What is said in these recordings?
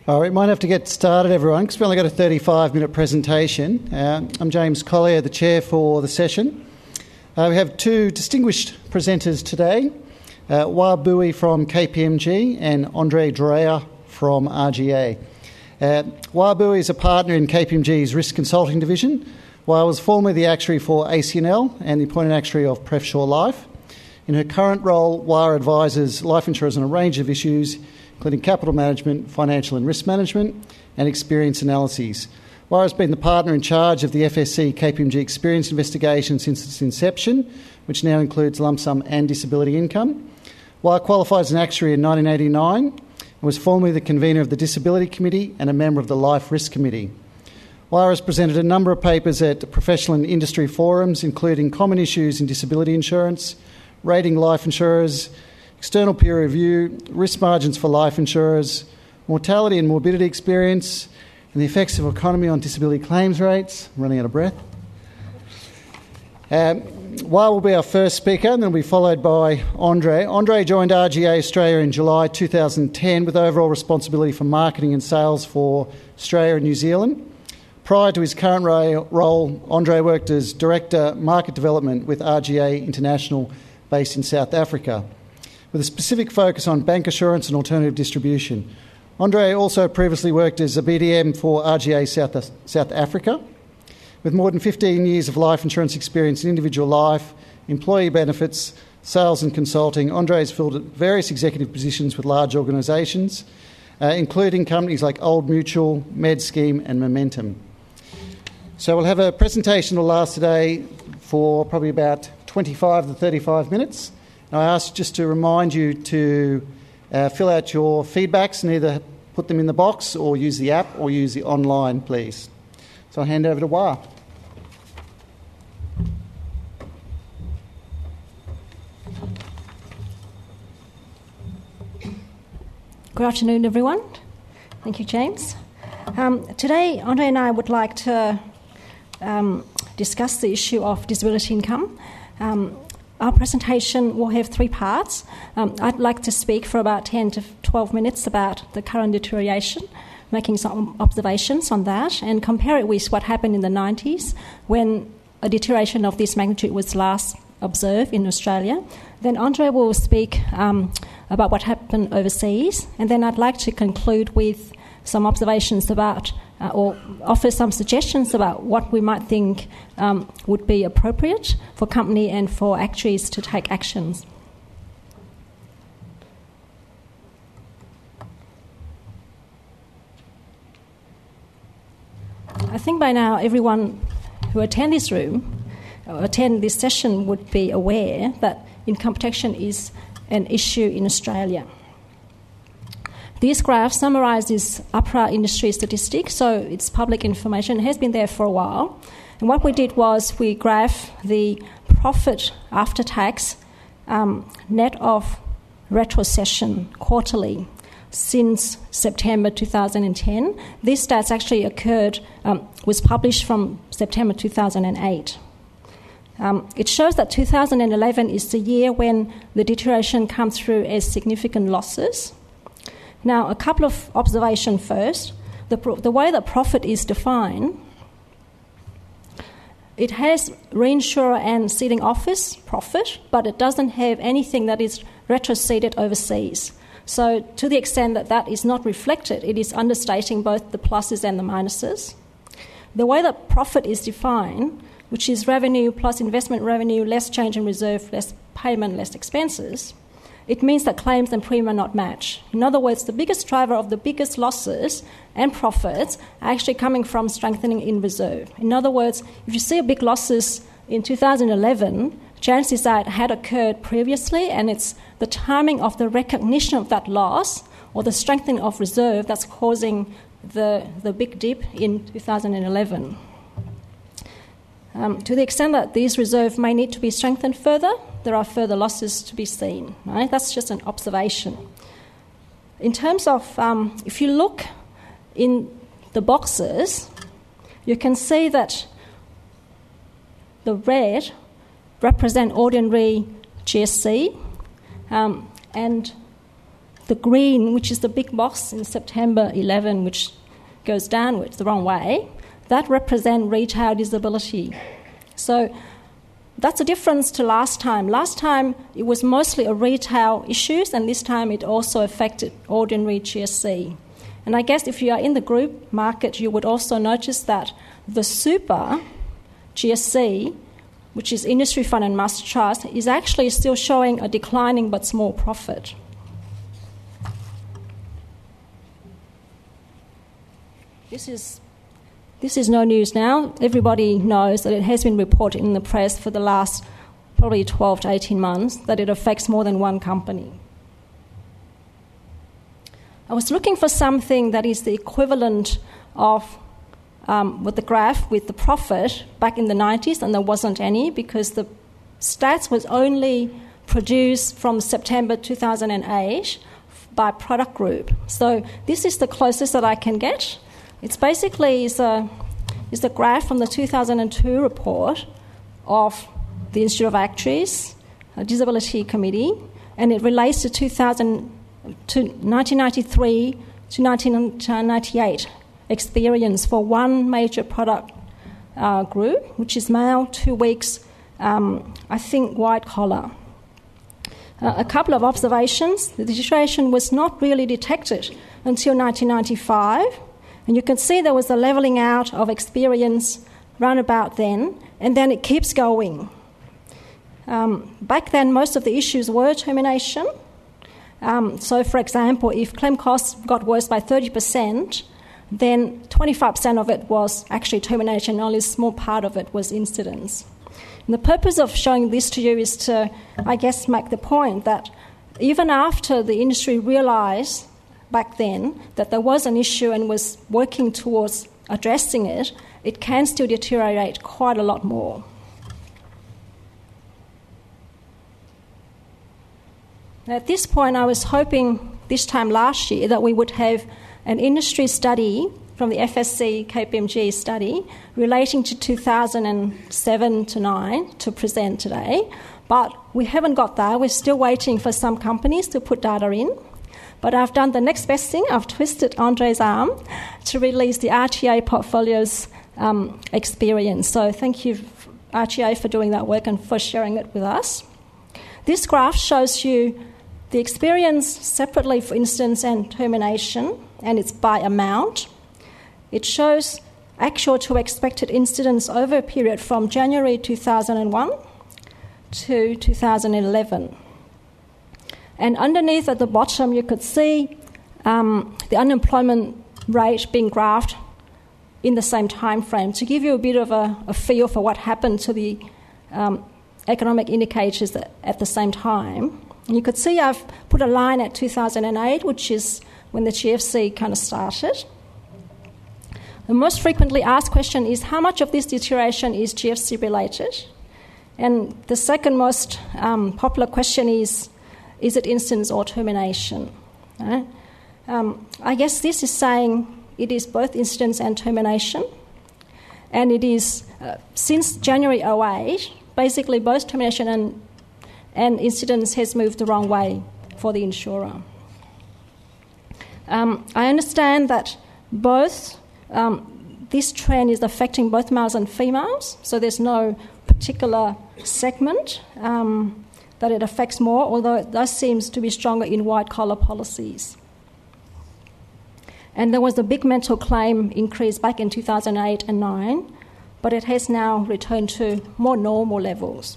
All right, we might have to get started, everyone, because we've only got a 35-minute presentation. I'm James Collier, the chair for the session. We have two distinguished presenters today, Wah Bui from KPMG and Andre Dreyer from RGA. Wah Bui is a partner in KPMG's risk consulting division. Wah was formerly the actuary for ACNL and the appointed actuary of Prefshore Life. In her current role, Wah advises life insurers on a range of issues, including capital management, financial and risk management, and experience analyses. Wah has been the partner in charge of the FSC KPMG experience investigation since its inception, which now includes lump sum and disability income. Wah qualified as an actuary in 1989 and was formerly the convener of the Disability Committee and a member of the Life Risk Committee. Wah has presented a number of papers at professional and industry forums, including common issues in disability insurance, rating life insurers, external peer review, risk margins for life insurers, mortality and morbidity experience, and the effects of economy on disability claims rates. I'm running out of breath. Wah will be our first speaker, and then will be followed by Andre. Andre joined RGA Australia in July 2010 with overall responsibility for marketing and sales for Australia and New Zealand. Prior to his current role, Andre worked as Director Market Development with RGA International, based in South Africa, with a specific focus on bank assurance and alternative distribution. Andre also previously worked as a BDM for RGA South Africa. With more than 15 years of life insurance experience in individual life, employee benefits, sales and consulting, Andre has filled various executive positions with large organisations, including companies like Old Mutual, MedScheme and Momentum. So we'll have a presentation that will last today for probably about 25 to 35 minutes. I ask just to remind you to fill out your feedbacks and either put them in the box or use the app or use the online, please. So I'll hand over to Wah. Good afternoon, everyone. Thank you, James. Today, Andre and I would like to discuss the issue of disability income. Our presentation will have three parts. I'd like to speak for about 10 to 12 minutes about the current deterioration, making some observations on that, and compare it with what happened in the 90s when a deterioration of this magnitude was last observed in Australia. Then Andre will speak about what happened overseas, and then I'd like to conclude with some observations about or offer some suggestions about what we might think would be appropriate for company and for actuaries to take actions. I think by now everyone who attend this room or attend this session would be aware that income protection is an issue in Australia. This graph summarises APRA industry statistics, so it's public information. It has been there for a while. And what we did was we graphed the profit after tax net of retrocession quarterly since September 2010. This stats actually was published from September 2008. It shows that 2011 is the year when the deterioration comes through as significant losses. Now, a couple of observations first. The way that profit is defined, it has reinsurer and ceding office profit, but it doesn't have anything that is retroceded overseas. So to the extent that that is not reflected, it is understating both the pluses and the minuses. The way that profit is defined, which is revenue plus investment revenue, less change in reserve, less payment, less expenses, it means that claims and premium are not matched. In other words, the biggest driver of the biggest losses and profits are actually coming from strengthening in reserve. In other words, if you see big losses in 2011, chances are it had occurred previously, and it's the timing of the recognition of that loss or the strengthening of reserve that's causing the big dip in 2011. To the extent that these reserves may need to be strengthened further, there are further losses to be seen. Right? That's just an observation. In terms of, if you look in the boxes, you can see that the red represent ordinary GSC, and the green, which is the big box in September 11, which goes downwards the wrong way, that represent retail disability. So that's a difference to last time. Last time it was mostly a retail issues, and this time it also affected ordinary GSC. And I guess if you are in the group market, you would also notice that the super GSC, which is industry fund and master trust, is actually still showing a declining but small profit. This is no news now. Everybody knows that it has been reported in the press for the last probably 12 to 18 months that it affects more than one company. I was looking for something that is the equivalent of with the graph with the profit back in the 90s, and there wasn't any because the stats was only produced from September 2008 by product group. So this is the closest that I can get. It's basically is a graph from the 2002 report of the Institute of Actuaries, a Disability Committee, and it relates to 1993 to 1998 experience for one major product group, which is male, 2 weeks, I think white collar. A couple of observations. The deterioration was not really detected until 1995. And you can see there was a levelling out of experience round about then, and then it keeps going. Back then, most of the issues were termination. So, for example, if claim costs got worse by 30%, then 25% of it was actually termination, only a small part of it was incidents. And the purpose of showing this to you is to, I guess, make the point that even after the industry realised back then that there was an issue and was working towards addressing it, it can still deteriorate quite a lot more. At this point, I was hoping this time last year that we would have an industry study from the FSC KPMG study relating to 2007 to 9 to present today, but we haven't got that. We're still waiting for some companies to put data in. But I've done the next best thing. I've twisted Andre's arm to release the RTA portfolio's experience. So thank you, RTA, for doing that work and for sharing it with us. This graph shows you the experience separately for instance and termination, and it's by amount. It shows actual to expected incidents over a period from January 2001 to 2011. And underneath at the bottom, you could see the unemployment rate being graphed in the same time frame to give you a bit of a feel for what happened to the economic indicators at the same time. And you could see I've put a line at 2008, which is when the GFC kind of started. The most frequently asked question is how much of this deterioration is GFC related? And the second most popular question is it instance or termination? I guess this is saying it is both instance and termination. And it is, since January 2008, basically both termination and incidence has moved the wrong way for the insurer. I understand that both, this trend is affecting both males and females, so there's no particular segment that it affects more, although it does seem to be stronger in white-collar policies. And there was a big mental claim increase back in 2008 and 2009, but it has now returned to more normal levels.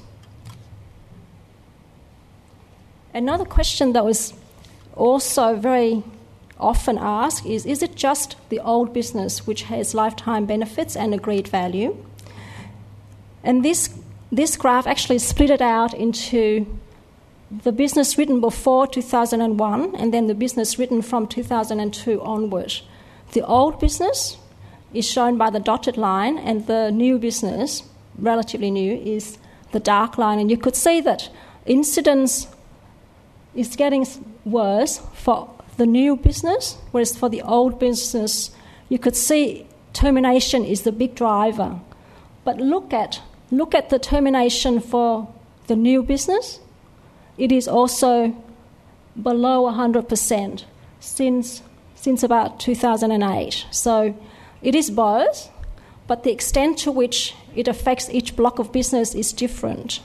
Another question that was also very often asked is it just the old business which has lifetime benefits and agreed value? And this graph actually split it out into the business written before 2001 and then the business written from 2002 onward. The old business is shown by the dotted line, and the new business, relatively new, is the dark line. And you could see that incidence is getting worse for the new business, whereas for the old business, you could see termination is the big driver. But look at the termination for the new business. It is also below 100% since about 2008. So it is both, but the extent to which it affects each block of business is different.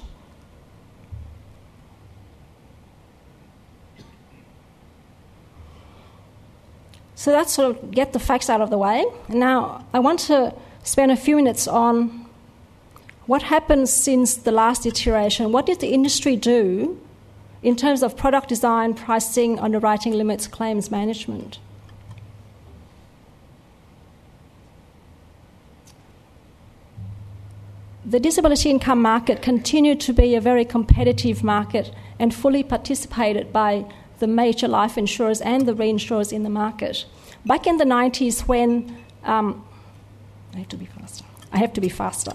So that's sort of get the facts out of the way. Now, I want to spend a few minutes on what happened since the last iteration. What did the industry do in terms of product design, pricing, underwriting limits, claims management? The disability income market continued to be a very competitive market and fully participated by the major life insurers and the reinsurers in the market. Back in the 90s when... I have to be faster.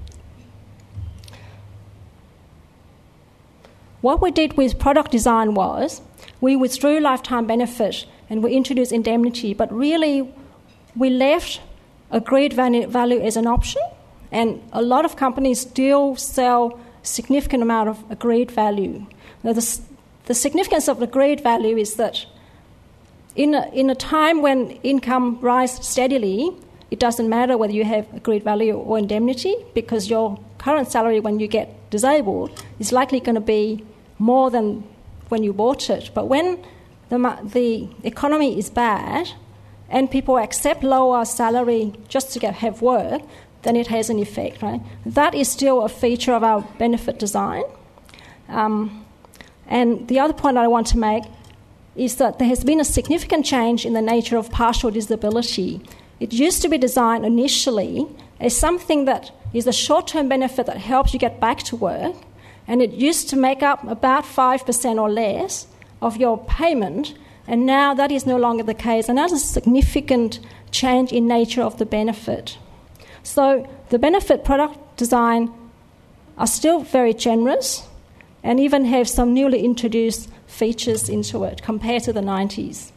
What we did with product design was we withdrew lifetime benefit and we introduced indemnity, but really we left agreed value as an option, and a lot of companies still sell a significant amount of agreed value. Now, the significance of agreed value is that in a time when income rises steadily, it doesn't matter whether you have agreed value or indemnity, because your current salary when you get disabled is likely going to be more than when you bought it. But when the economy is bad and people accept lower salary just to have work, then it has an effect, right? That is still a feature of our benefit design. And the other point I want to make is that there has been a significant change in the nature of partial disability. It used to be designed initially as something that is a short-term benefit that helps you get back to work, and it used to make up about 5% or less of your payment, and now that is no longer the case, and that's a significant change in nature of the benefit. So the benefit product design are still very generous and even have some newly introduced features into it compared to the 90s.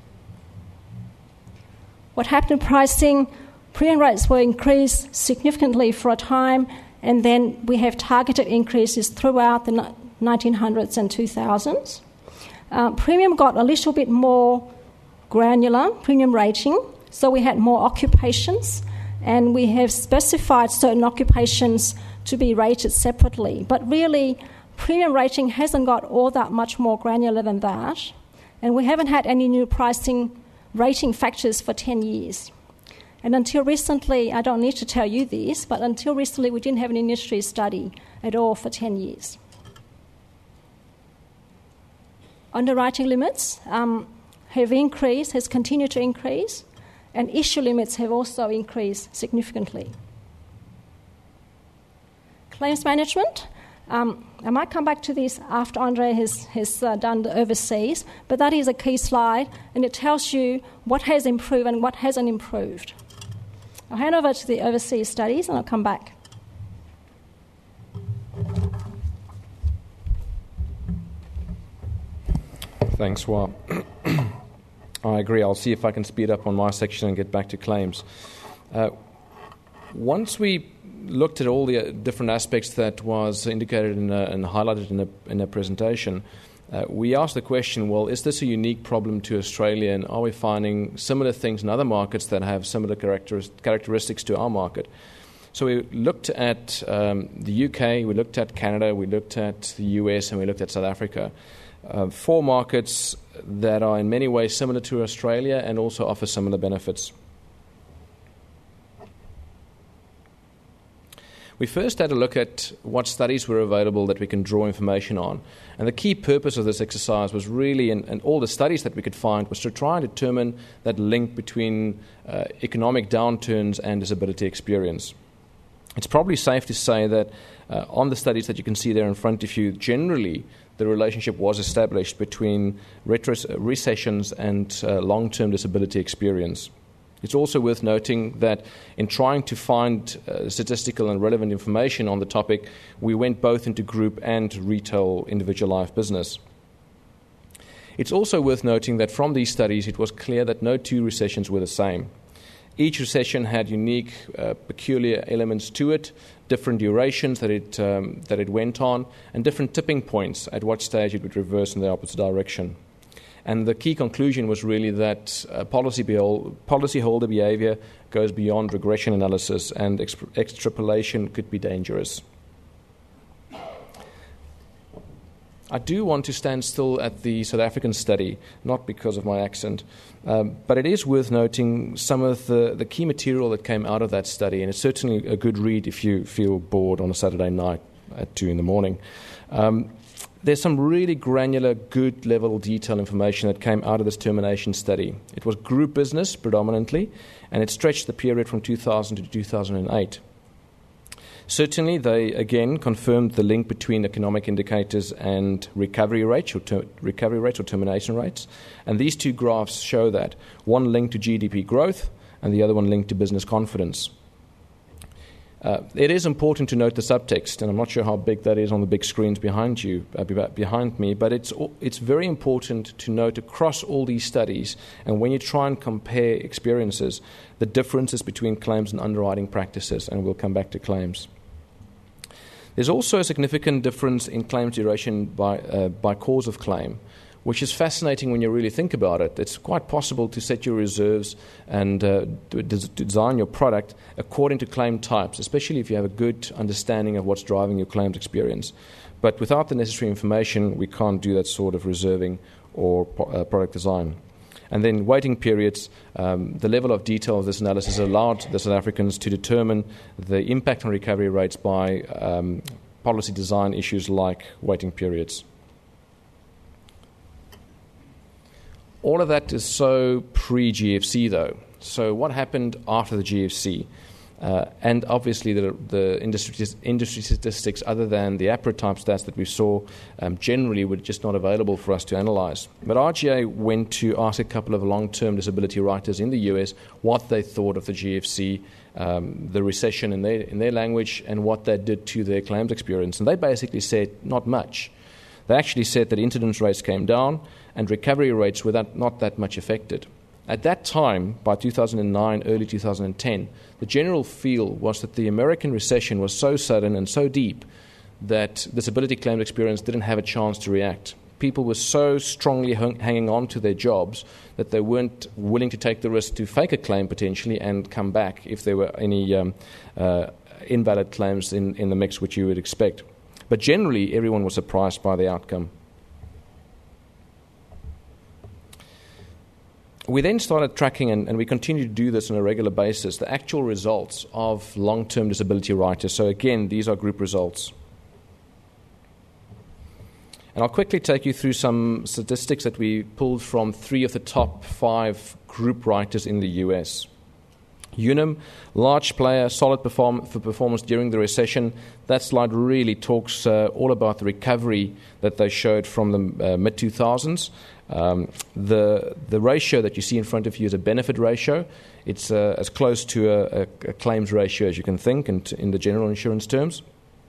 What happened to pricing? Premium rates were increased significantly for a time, and then we have targeted increases throughout the 1900s and 2000s. Premium got a little bit more granular, premium rating, so we had more occupations, and we have specified certain occupations to be rated separately. But really, premium rating hasn't got all that much more granular than that, and we haven't had any new pricing rating factors for 10 years. And until recently, I don't need to tell you this, but until recently we didn't have an industry study at all for 10 years. Underwriting limits have increased, has continued to increase, and issue limits have also increased significantly. Claims management, I might come back to this after Andre has done the overseas, but that is a key slide, and it tells you what has improved and what hasn't improved. I'll hand over to the overseas studies and I'll come back. Thanks, Wah. I agree. I'll see if I can speed up on my section and get back to claims. Once we looked at all the different aspects that was indicated and highlighted in the presentation, we asked the question, well, is this a unique problem to Australia, and are we finding similar things in other markets that have similar characteristics to our market? So we looked at the UK, we looked at Canada, we looked at the US, and we looked at South Africa. 4 markets that are in many ways similar to Australia and also offer similar benefits. We first had a look at what studies were available that we can draw information on. And the key purpose of this exercise was really, and all the studies that we could find, was to try and determine that link between economic downturns and disability experience. It's probably safe to say that on the studies that you can see there in front of you, generally the relationship was established between recessions and long-term disability experience. It's also worth noting that in trying to find statistical and relevant information on the topic, we went both into group and retail individual life business. It's also worth noting that from these studies, it was clear that no 2 recessions were the same. Each recession had unique, peculiar elements to it, different durations that it went on, and different tipping points at what stage it would reverse in the opposite direction. And the key conclusion was really that policyholder behavior goes beyond regression analysis, and extrapolation could be dangerous. I do want to stand still at the South African study, not because of my accent, but it is worth noting some of the key material that came out of that study, and it's certainly a good read if you feel bored on a Saturday night at 2 a.m. There's some really granular, good level detail information that came out of this termination study. It was group business predominantly, and it stretched the period from 2000 to 2008. Certainly, they again confirmed the link between economic indicators and recovery rates or termination rates. And these two graphs show that. One linked to GDP growth and the other one linked to business confidence. It is important to note the subtext, and I'm not sure how big that is on the big screens behind me, but it's very important to note across all these studies, and when you try and compare experiences, the differences between claims and underwriting practices, and we'll come back to claims. There's also a significant difference in claims duration by cause of claim, which is fascinating when you really think about it. It's quite possible to set your reserves and design your product according to claim types, especially if you have a good understanding of what's driving your claims experience. But without the necessary information, we can't do that sort of reserving or product design. And then waiting periods, the level of detail of this analysis allowed the South Africans to determine the impact on recovery rates by policy design issues like waiting periods. All of that is so pre-GFC, though. So what happened after the GFC? And obviously the industry statistics, other than the APRA type stats that we saw, generally were just not available for us to analyse. But RGA went to ask a couple of long-term disability writers in the US what they thought of the GFC, the recession in their language, and what that did to their claims experience. And they basically said not much. They actually said that incidence rates came down and recovery rates were not that much affected. At that time, by 2009, early 2010, the general feel was that the American recession was so sudden and so deep that disability claims experience didn't have a chance to react. People were so strongly hanging on to their jobs that they weren't willing to take the risk to fake a claim potentially and come back if there were any invalid claims in the mix, which you would expect. But generally, everyone was surprised by the outcome. We then started tracking, and we continue to do this on a regular basis, the actual results of long-term disability writers. So again, these are group results. And I'll quickly take you through some statistics that we pulled from 3 of the top 5 group writers in the US. Unum, large player, solid performance during the recession. That slide really talks all about the recovery that they showed from the mid-2000s. The ratio that you see in front of you is a benefit ratio. It's as close to a claims ratio as you can think in the general insurance terms.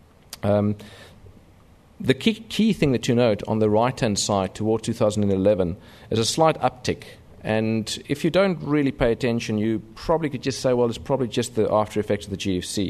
The key thing that you note on the right-hand side toward 2011 is a slight uptick. And if you don't really pay attention, you probably could just say, well, it's probably just the after effects of the GFC.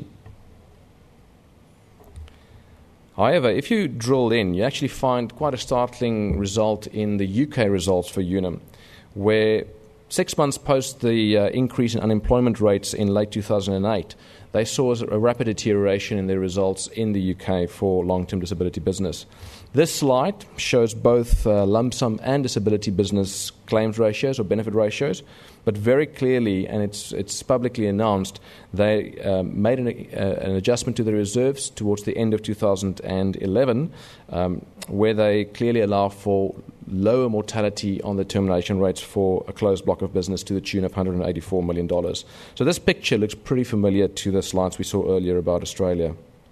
However, if you drill in, you actually find quite a startling result in the UK results for Unum, where 6 months post the increase in unemployment rates in late 2008, they saw a rapid deterioration in their results in the UK for long-term disability business. This slide shows both lump sum and disability business claims ratios or benefit ratios, but very clearly, and it's publicly announced, they made an adjustment to the reserves towards the end of 2011, where they clearly allow for lower mortality on the termination rates for a closed block of business to the tune of $184 million. So this picture looks pretty familiar to the slides we saw earlier about Australia.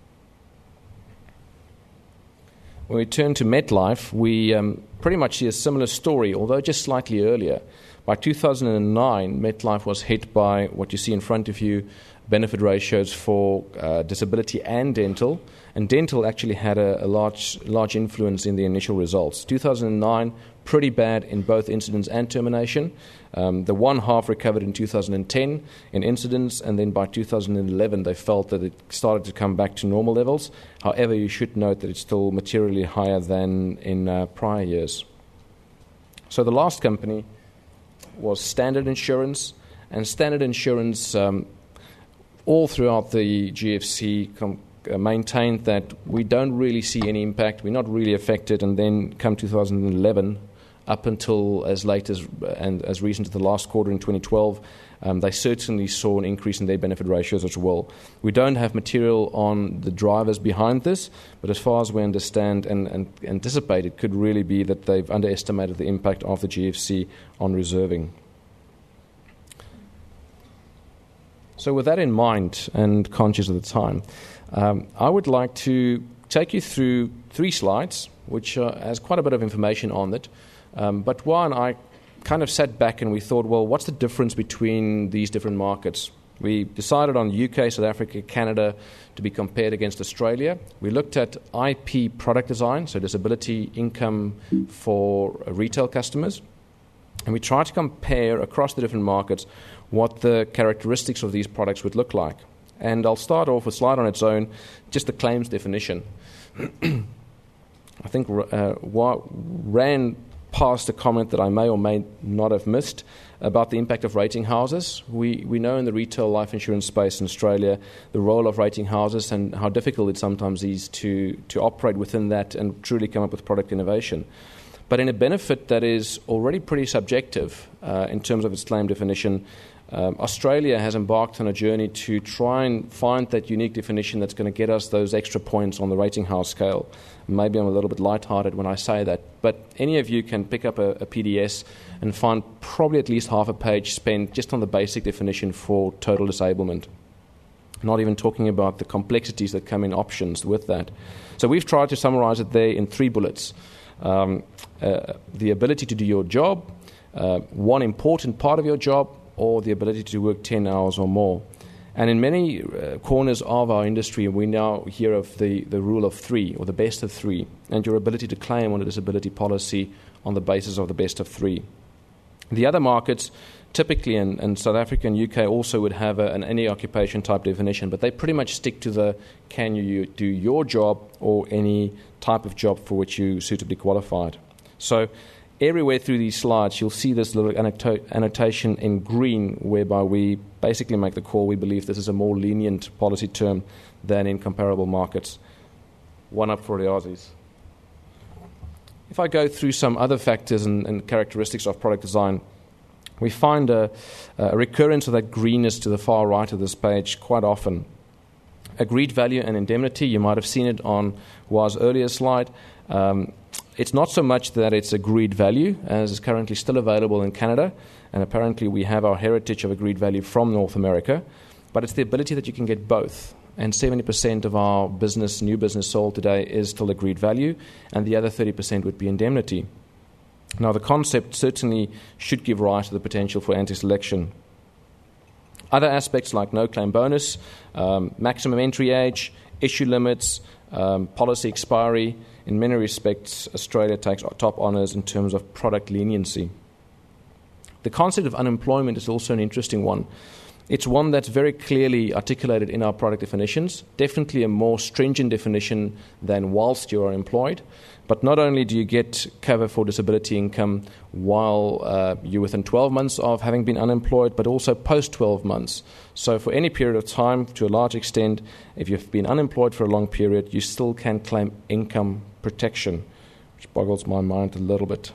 When we turn to MetLife, we pretty much see a similar story, although just slightly earlier. By 2009, MetLife was hit by what you see in front of you, benefit ratios for disability and dental actually had a large influence in the initial results. 2009, pretty bad in both incidence and termination. The one half recovered in 2010 in incidence, and then by 2011 they felt that it started to come back to normal levels. However, you should note that it's still materially higher than in prior years. So the last company was Standard Insurance, and Standard Insurance all throughout the GFC maintained that we don't really see any impact, we're not really affected, and then come 2011, up until as late as and as recent as the last quarter in 2012, they certainly saw an increase in their benefit ratios as well. We don't have material on the drivers behind this, but as far as we understand and anticipate, it could really be that they've underestimated the impact of the GFC on reserving. So with that in mind, and conscious of the time, I would like to take you through 3 slides, which has quite a bit of information on it. But one, I kind of sat back and we thought, well, what's the difference between these different markets? We decided on UK, South Africa, Canada to be compared against Australia. We looked at IP product design, so disability income for retail customers. And we tried to compare across the different markets what the characteristics of these products would look like. And I'll start off with a slide on its own, just the claims definition. I think ran past a comment that I may or may not have missed about the impact of rating houses. We know in the retail life insurance space in Australia the role of rating houses and how difficult it sometimes is to operate within that and truly come up with product innovation. But in a benefit that is already pretty subjective in terms of its claim definition, Australia has embarked on a journey to try and find that unique definition that's going to get us those extra points on the rating house scale. Maybe I'm a little bit lighthearted when I say that, but any of you can pick up a PDS and find probably at least half a page spent just on the basic definition for total disablement. Not even talking about the complexities that come in options with that. So we've tried to summarize it there in 3 bullets. The ability to do your job, one important part of your job, or the ability to work 10 hours or more. And in many corners of our industry, we now hear of the rule of 3, or the best of 3, and your ability to claim on a disability policy on the basis of the best of 3. The other markets, typically in South Africa and UK, also would have an any occupation type definition, but they pretty much stick to the can you do your job or any type of job for which you suitably qualified. So everywhere through these slides, you'll see this little annotation in green, whereby we basically make the call. We believe this is a more lenient policy term than in comparable markets. One up for the Aussies. If I go through some other factors and characteristics of product design, we find a recurrence of that greenness to the far right of this page quite often. Agreed value and indemnity, you might have seen it on Wa's earlier slide. It's not so much that it's agreed value, as is currently still available in Canada, and apparently we have our heritage of agreed value from North America, but it's the ability that you can get both. And 70% of our new business sold today is still agreed value, and the other 30% would be indemnity. Now, the concept certainly should give rise to the potential for anti-selection. Other aspects like no claim bonus, maximum entry age, issue limits, policy expiry. In many respects, Australia takes top honours in terms of product leniency. The concept of unemployment is also an interesting one. It's one that's very clearly articulated in our product definitions, definitely a more stringent definition than whilst you are employed. But not only do you get cover for disability income while you're within 12 months of having been unemployed, but also post 12 months. So for any period of time, to a large extent, if you've been unemployed for a long period, you still can claim income protection, which boggles my mind a little bit.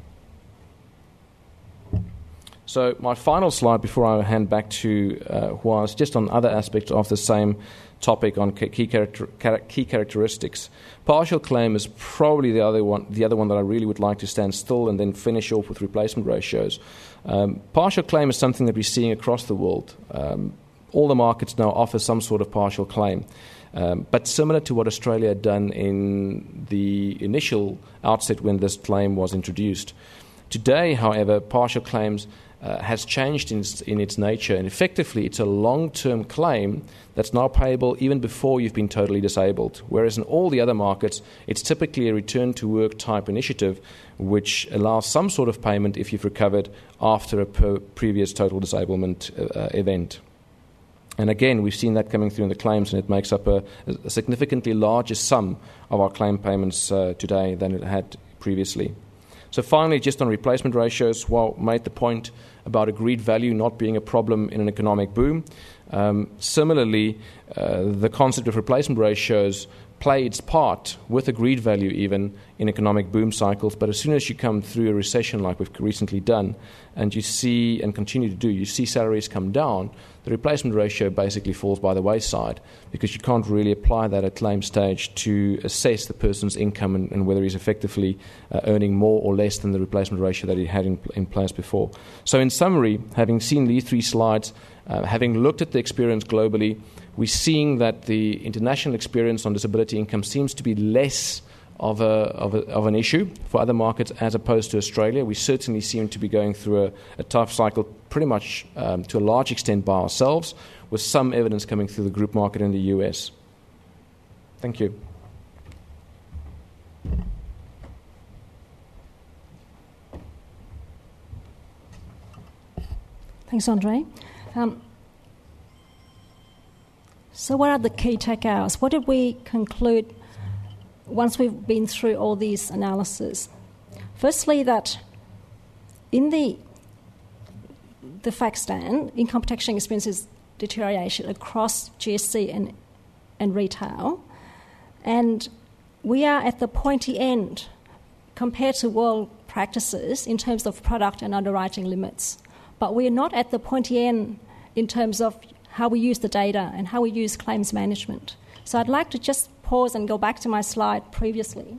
So my final slide before I hand back to Hua is just on other aspects of the same topic on key characteristics. Partial claim is probably the other one that I really would like to stand still and then finish off with replacement ratios. Partial claim is something that we're seeing across the world. All the markets now offer some sort of partial claim. But similar to what Australia had done in the initial outset when this claim was introduced. Today, however, partial claims has changed in its nature, and effectively it's a long-term claim that's now payable even before you've been totally disabled, whereas in all the other markets it's typically a return-to-work type initiative which allows some sort of payment if you've recovered after a previous total disablement event. And again, we've seen that coming through in the claims, and it makes up a significantly larger sum of our claim payments today than it had previously. So finally, just on replacement ratios, made the point about agreed value not being a problem in an economic boom. Similarly, the concept of replacement ratios play its part with agreed value even in economic boom cycles, but as soon as you come through a recession like we've recently done, and you see, and continue to do, you see salaries come down, the replacement ratio basically falls by the wayside because you can't really apply that at claim stage to assess the person's income and whether he's effectively earning more or less than the replacement ratio that he had in place before. So in summary, having seen these three slides, having looked at the experience globally, we're seeing that the international experience on disability income seems to be less of an issue for other markets as opposed to Australia. We certainly seem to be going through a tough cycle pretty much to a large extent by ourselves, with some evidence coming through the group market in the US. Thank you. Thanks, Andre. So what are the key takeouts? What did we conclude once we've been through all these analyses? Firstly, that in the fact stand, income protection experiences deterioration across GSC and retail, and we are at the pointy end compared to world practices in terms of product and underwriting limits. But we are not at the pointy end in terms of how we use the data and how we use claims management. So I'd like to just pause and go back to my slide previously.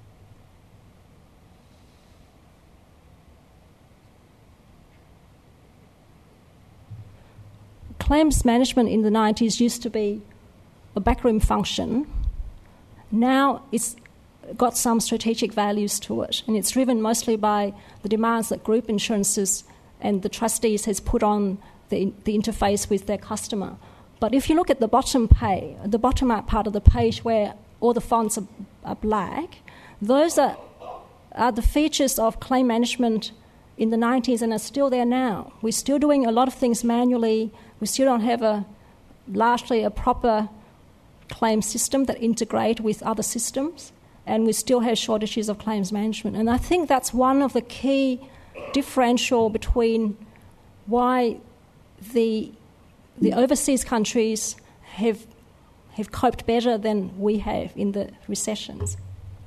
Claims management in the 90s used to be a backroom function. Now it's got some strategic values to it, and it's driven mostly by the demands that group insurances and the trustees has put on the interface with their customer. But if you look at the bottom up part of the page where all the fonts are black, those are the features of claim management in the 90s and are still there now. We're still doing a lot of things manually. We still don't have largely a proper claim system that integrate with other systems, and we still have shortages of claims management. And I think that's one of the key differential between why the overseas countries have coped better than we have in the recessions.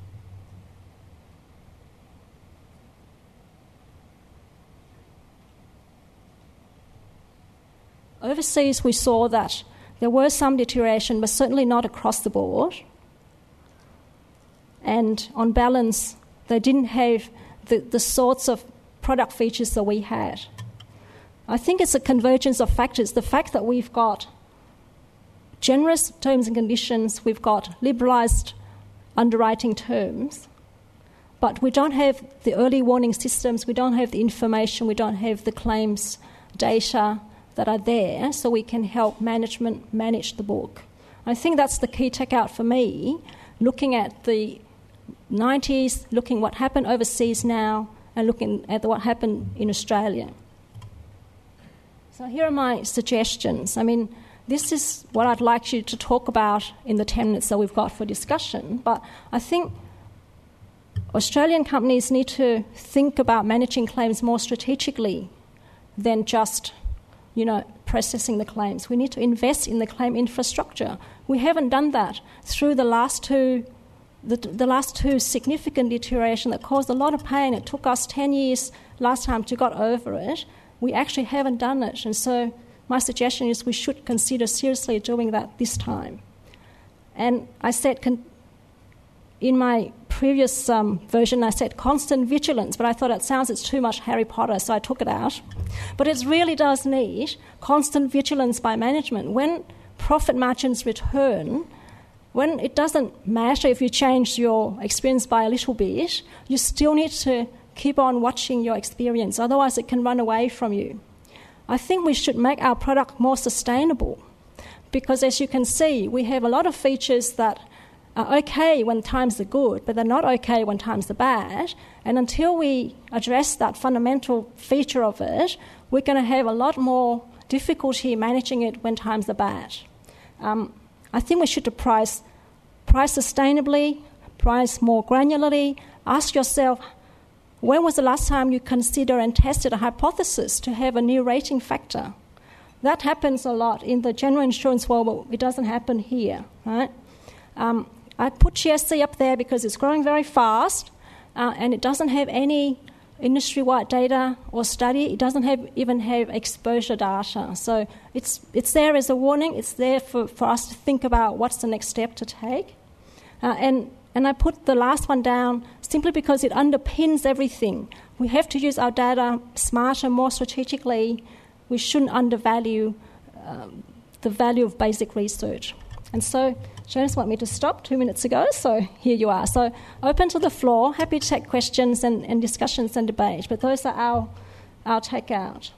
Overseas, we saw that there was some deterioration, but certainly not across the board. And on balance, they didn't have the sorts of product features that we had. I think it's a convergence of factors. The fact that we've got generous terms and conditions, we've got liberalised underwriting terms, but we don't have the early warning systems, we don't have the information, we don't have the claims data that are there so we can help management manage the book. I think that's the key takeout for me, looking at the 90s, looking what happened overseas now, and looking at what happened in Australia. So here are my suggestions. I mean, this is what I'd like you to talk about in the 10 minutes that we've got for discussion, but I think Australian companies need to think about managing claims more strategically than just, processing the claims. We need to invest in the claim infrastructure. We haven't done that through the last two significant deterioration that caused a lot of pain. It took us 10 years last time to get over it. We actually haven't done it. And so my suggestion is we should consider seriously doing that this time. And I said, in my previous version, I said constant vigilance, but I thought it's too much Harry Potter, so I took it out. But it really does need constant vigilance by management. When profit margins return, when it doesn't matter if you change your experience by a little bit, you still need to keep on watching your experience, otherwise it can run away from you. I think we should make our product more sustainable because, as you can see, we have a lot of features that are okay when times are good, but they're not okay when times are bad. And until we address that fundamental feature of it, we're going to have a lot more difficulty managing it when times are bad. I think we should price sustainably, price more granularly. Ask yourself, when was the last time you considered and tested a hypothesis to have a new rating factor? That happens a lot in the general insurance world, but it doesn't happen here, right? I put GSC up there because it's growing very fast, and it doesn't have any industry-wide data or study. It doesn't even have exposure data. So it's there as a warning. It's there for us to think about what's the next step to take. And I put the last one down simply because it underpins everything. We have to use our data smarter, more strategically. We shouldn't undervalue the value of basic research. And so Jonas wanted me to stop 2 minutes ago, so here you are. So open to the floor, happy to take questions and discussions and debate, but those are our takeout.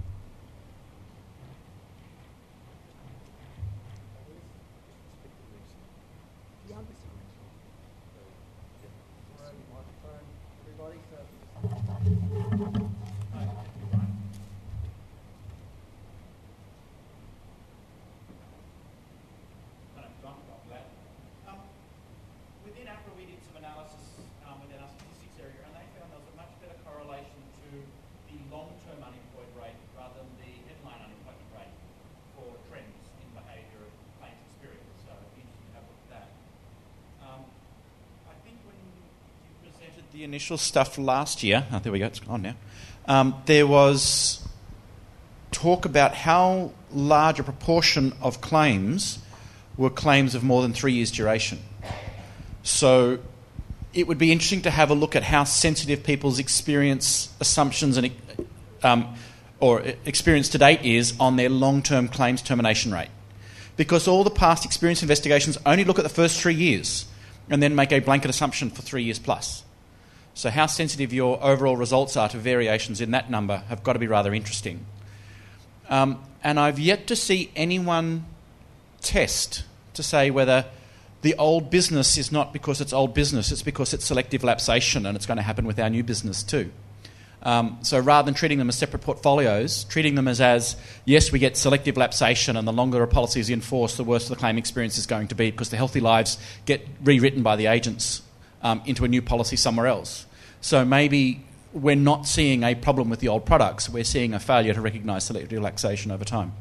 The initial stuff last year, there we go, it's on now, there was talk about how large a proportion of claims were claims of more than 3 years duration. So it would be interesting to have a look at how sensitive people's experience, assumptions and or experience to date is on their long-term claims termination rate. Because all the past experience investigations only look at the first 3 years and then make a blanket assumption for 3 years plus. So how sensitive your overall results are to variations in that number have got to be rather interesting. And I've yet to see anyone test to say whether the old business is not because it's old business, it's because it's selective lapsation, and it's going to happen with our new business too. So rather than treating them as separate portfolios, treating them as yes, we get selective lapsation, and the longer a policy is in force, the worse the claim experience is going to be because the healthy lives get rewritten by the agents into a new policy somewhere else. So maybe we're not seeing a problem with the old products, we're seeing a failure to recognise selective lapsation over time.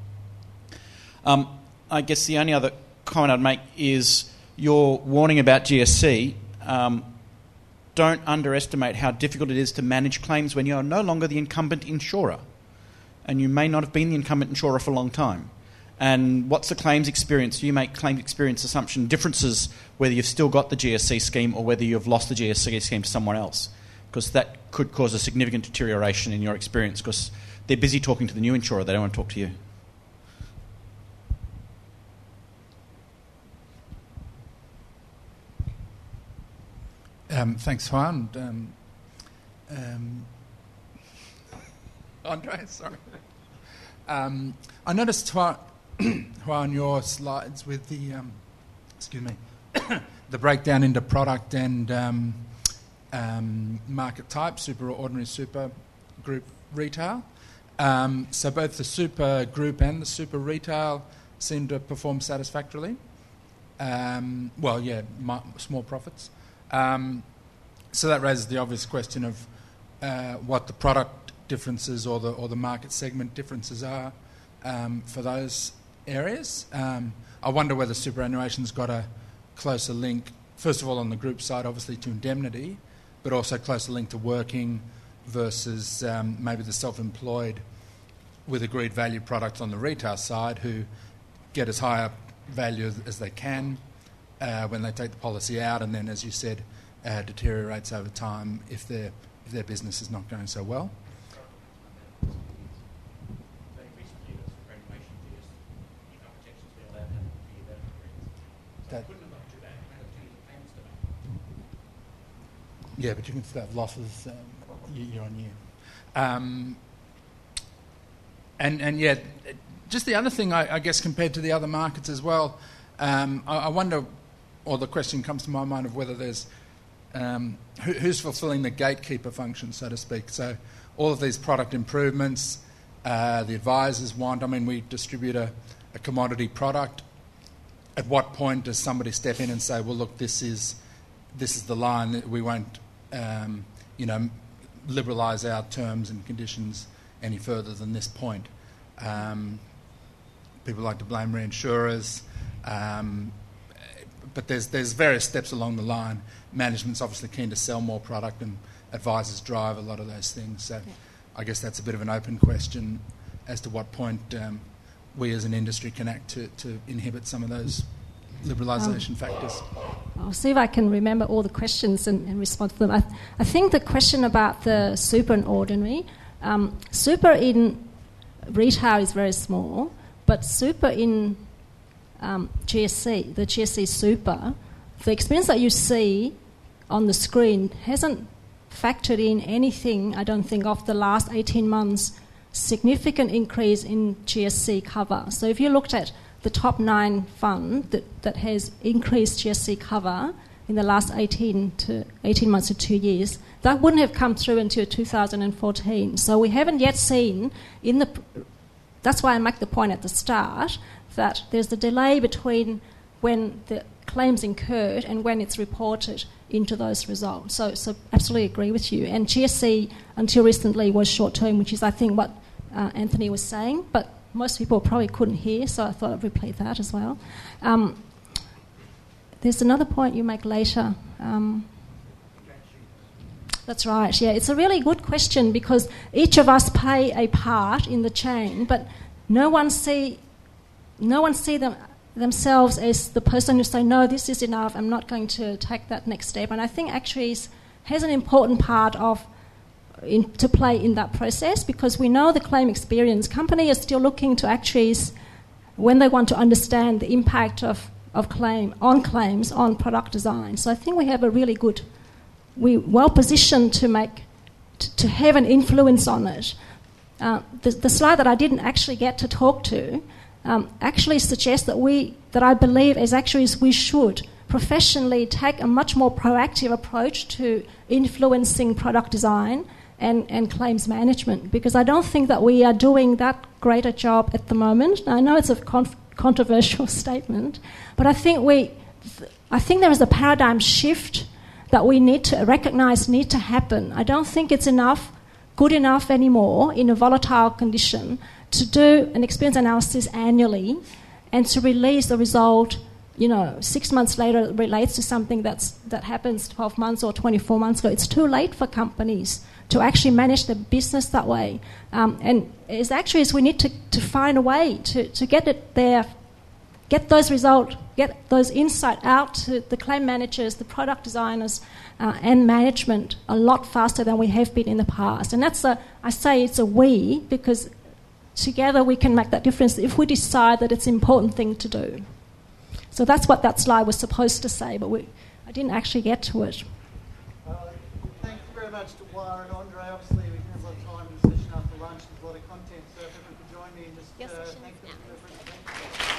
I guess the only other comment I'd make is your warning about GSC. Don't underestimate how difficult it is to manage claims when you're no longer the incumbent insurer. And you may not have been the incumbent insurer for a long time. And what's the claims experience? Do you make claims experience assumption differences whether you've still got the GSC scheme or whether you've lost the GSC scheme to someone else? Because that could cause a significant deterioration in your experience because they're busy talking to the new insurer, they don't want to talk to you. Thanks, Juan. Andre, sorry. I noticed, Juan, your slides with the, the breakdown into product and market type, super or ordinary super, group retail. So both the super group and the super retail seem to perform satisfactorily. Small profits. So that raises the obvious question of what the product differences or the market segment differences are for those areas. I wonder whether superannuation's got a closer link, first of all on the group side, obviously to indemnity, but also closer link to working versus maybe the self-employed with agreed value products on the retail side who get as high a value as they can when they take the policy out, and then, as you said, deteriorates over time if their business is not going so well. Yeah, but you can still have losses year on year. And yeah, just the other thing, I guess, compared to the other markets as well, I wonder, or the question comes to my mind of whether there's who's fulfilling the gatekeeper function, so to speak. So all of these product improvements, the advisors want, I mean, we distribute a commodity product. At what point does somebody step in and say, well, look, this is the line that we won't, liberalise our terms and conditions any further than this point. People like to blame reinsurers, but there's various steps along the line. Management's obviously keen to sell more product, and advisors drive a lot of those things. So I guess that's a bit of an open question as to what point we as an industry can act to inhibit some of those liberalisation factors. I'll see if I can remember all the questions and respond to them. I think the question about the super and ordinary, super in retail is very small, but super in GSC, the GSC super, the experience that you see on the screen hasn't factored in anything, I don't think, of the last 18 months' significant increase in GSC cover. So if you looked at the top 9 fund that has increased GSC cover in the last 18 months to 2 years, that wouldn't have come through until 2014. So we haven't yet seen that's why I make the point at the start that there's the delay between when the claims incurred and when it's reported into those results. So absolutely agree with you. And GSC until recently was short term, which is I think what Anthony was saying, but most people probably couldn't hear, so I thought I'd repeat that as well. There's another point you make later. That's right, yeah. It's a really good question because each of us play a part in the chain, but no one see themselves as the person who say, no, this is enough, I'm not going to take that next step. And I think actuaries has an important part to play in that process because we know the claim experience. Companies are still looking to actuaries when they want to understand the impact of claims on product design. So I think we have we're well positioned to have an influence on it. The slide that I didn't actually get to talk to actually suggests that I believe as actuaries we should professionally take a much more proactive approach to influencing product design and claims management, because I don't think that we are doing that great a job at the moment. I know it's a controversial statement, but I think there is a paradigm shift that we need to recognise need to happen. I don't think it's good enough anymore in a volatile condition to do an experience analysis annually and to release the result 6 months later it relates to something that happens 12 months or 24 months ago. It's too late for companies to actually manage their business that way. And as actuaries, we need to find a way to get it there, get those results, get those insight out to the claim managers, the product designers, and management a lot faster than we have been in the past. And I say it's a we, because together we can make that difference if we decide that it's an important thing to do. So that's what that slide was supposed to say, but I didn't actually get to it. Thank you very much to Wara and Andre. Obviously, we can have a lot of time in the session after lunch. There's a lot of content, so if everyone could join me in just thank them for the presentation.